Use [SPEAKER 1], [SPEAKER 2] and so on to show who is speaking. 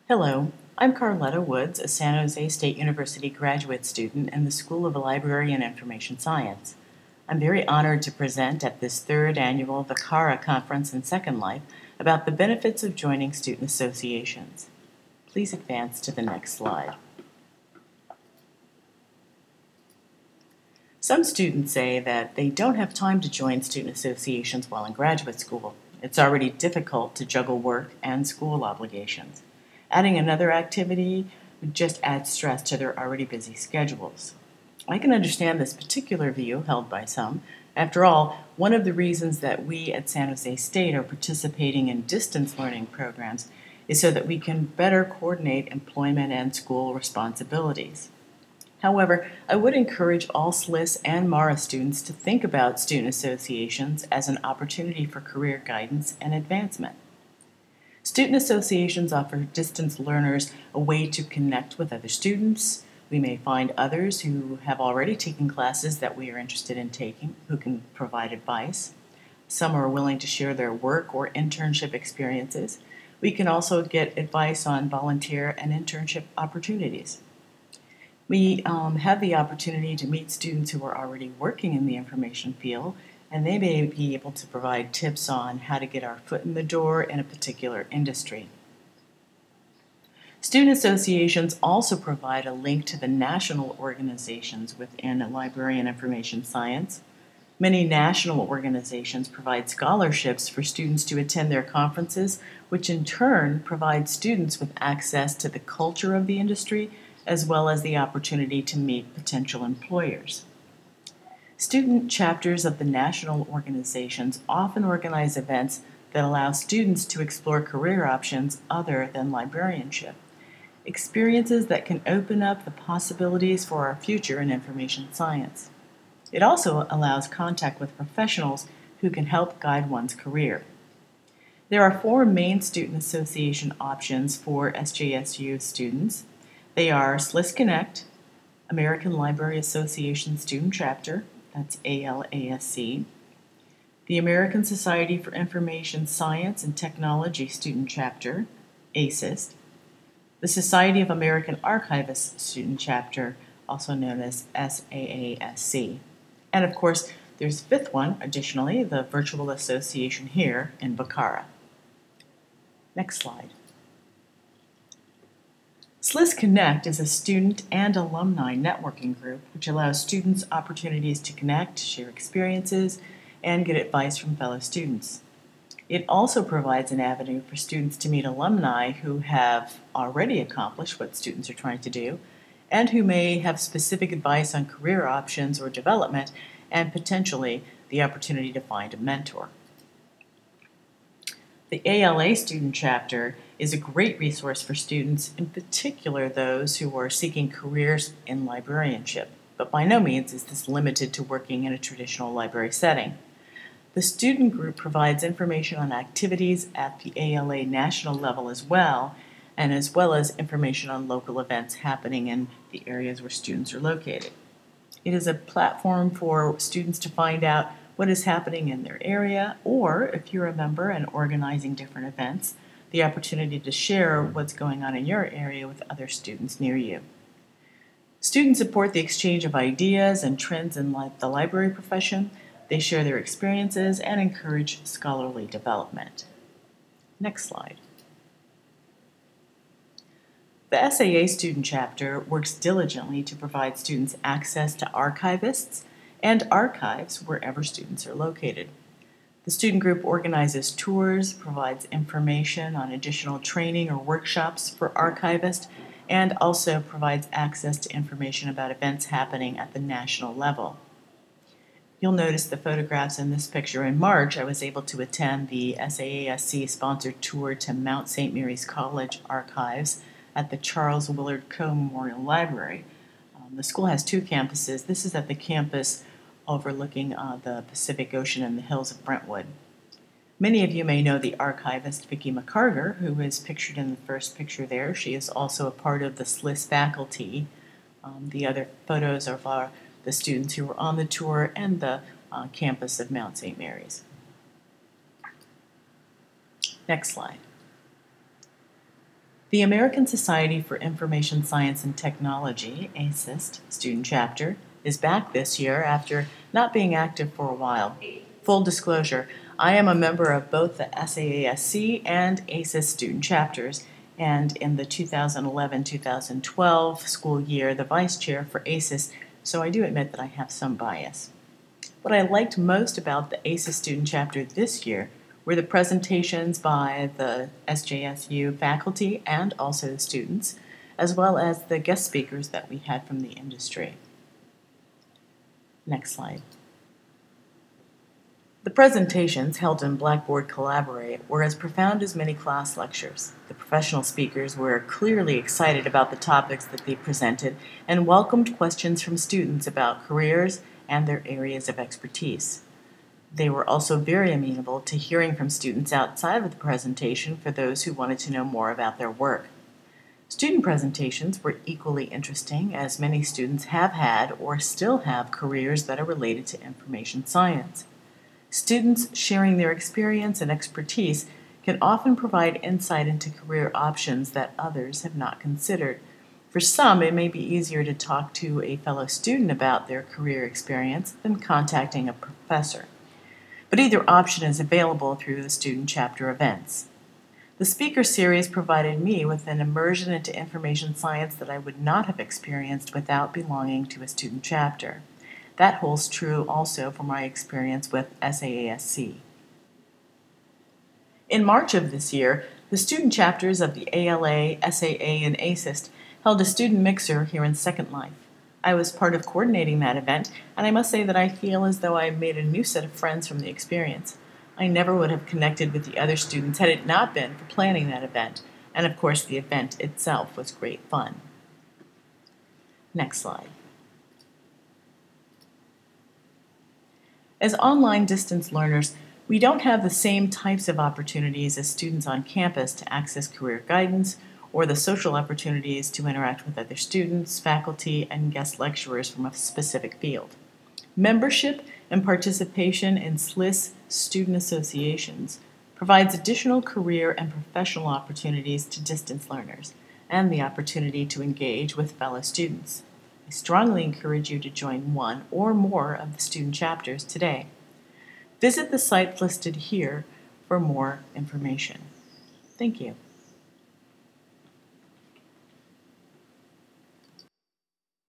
[SPEAKER 1] Hello, I'm Carletta Woods, a San Jose State University graduate student in the School of Library and Information Science. I'm very honored to present at this third annual VCARA conference in Second Life about the benefits of joining student associations. Please advance to the next slide. Some students say that they don't have time to join student associations while in graduate school. It's already difficult to juggle work and school obligations. Adding another activity would just add stress to their already busy schedules. I can understand this particular view held by some. After all, one of the reasons that we at San Jose State are participating in distance learning programs is so that we can better coordinate employment and school responsibilities. However, I would encourage all SLIS and MARA students to think about student associations as an opportunity for career guidance and advancement. Student associations offer distance learners a way to connect with other students. We may find others who have already taken classes that we are interested in taking who can provide advice. Some are willing to share their work or internship experiences. We can also get advice on volunteer and internship opportunities. We have the opportunity to meet students who are already working in the information field, and they may be able to provide tips on how to get our foot in the door in a particular industry. Student associations also provide a link to the national organizations within library and information science. Many national organizations provide scholarships for students to attend their conferences, which in turn provide students with access to the culture of the industry as well as the opportunity to meet potential employers. Student chapters of the national organizations often organize events that allow students to explore career options other than librarianship, experiences that can open up the possibilities for our future in information science. It also allows contact with professionals who can help guide one's career. There are four main student association options for SJSU students. They are SLIS Connect, American Library Association Student Chapter, that's ALASC, the American Society for Information Science and Technology Student Chapter, ASIST, the Society of American Archivists Student Chapter, also known as SAASC. And of course, there's a fifth one, additionally, the Virtual Association here in VCARA. Next slide. SLIS Connect is a student and alumni networking group which allows students opportunities to connect, share experiences, and get advice from fellow students. It also provides an avenue for students to meet alumni who have already accomplished what students are trying to do and who may have specific advice on career options or development and potentially the opportunity to find a mentor. The ALA Student Chapter is a great resource for students, in particular those who are seeking careers in librarianship, but by no means is this limited to working in a traditional library setting. The student group provides information on activities at the ALA national level as well as information on local events happening in the areas where students are located. It is a platform for students to find out what is happening in their area, or if you're a member and organizing different events, the opportunity to share what's going on in your area with other students near you. Students support the exchange of ideas and trends in the library profession. They share their experiences and encourage scholarly development. Next slide. The SAA Student Chapter works diligently to provide students access to archivists and archives wherever students are located. The student group organizes tours, provides information on additional training or workshops for archivists, and also provides access to information about events happening at the national level. You'll notice the photographs in this picture. In March, I was able to attend the SAASC-sponsored tour to Mount St. Mary's College archives at the Charles Willard Coe Memorial Library. The school has two campuses. This is at the campus overlooking the Pacific Ocean and the hills of Brentwood. Many of you may know the archivist Vicki McCarter, who is pictured in the first picture there. She is also a part of the SLIS faculty. The other photos are the students who were on the tour and the campus of Mount St. Mary's. Next slide. The American Society for Information Science and Technology, ASIST, student chapter, is back this year after not being active for a while. Full disclosure, I am a member of both the SAASC and ASIST student chapters, and in the 2011-2012 school year, the vice chair for ASIST, so I do admit that I have some bias. What I liked most about the ASIST student chapter this year were the presentations by the SJSU faculty and also the students, as well as the guest speakers that we had from the industry. Next slide. The presentations held in Blackboard Collaborate were as profound as many class lectures. The professional speakers were clearly excited about the topics that they presented and welcomed questions from students about careers and their areas of expertise. They were also very amenable to hearing from students outside of the presentation for those who wanted to know more about their work. Student presentations were equally interesting, as many students have had or still have careers that are related to information science. Students sharing their experience and expertise can often provide insight into career options that others have not considered. For some, it may be easier to talk to a fellow student about their career experience than contacting a professor. But either option is available through the student chapter events. The speaker series provided me with an immersion into information science that I would not have experienced without belonging to a student chapter. That holds true also for my experience with SAASC. In March of this year, the student chapters of the ALA, SAA, and ASIST held a student mixer here in Second Life. I was part of coordinating that event, and I must say that I feel as though I made a new set of friends from the experience. I never would have connected with the other students had it not been for planning that event, and of course the event itself was great fun. Next slide. As online distance learners, we don't have the same types of opportunities as students on campus to access career guidance or the social opportunities to interact with other students, faculty, and guest lecturers from a specific field. Membership and participation in SLIS student associations provides additional career and professional opportunities to distance learners and the opportunity to engage with fellow students. I strongly encourage you to join one or more of the student chapters today. Visit the sites listed here for more information. Thank you.